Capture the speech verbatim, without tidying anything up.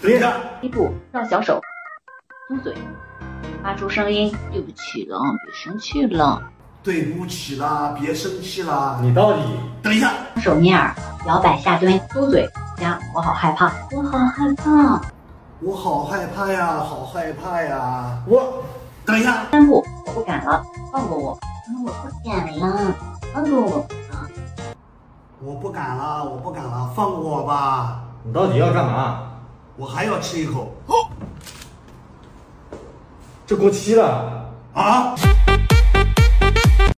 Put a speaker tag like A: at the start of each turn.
A: 等一下，
B: 第一步，让小手嘟嘴，发出声音。对不起了，别生气了。
A: 对不起啦，别生气啦。
C: 你到底？
A: 等一下，
B: 手捏耳，摇摆下蹲，嘟嘴加我好害怕，我好害怕，
A: 我好害怕呀，好害怕呀。我，等一下。
B: 三步，我不敢了，放过我。我不敢了，放过我。
A: 我不敢了，我不敢了，放过我吧。
C: 你到底要干嘛？
A: 我还要吃一口。
C: 这过期了
A: 啊！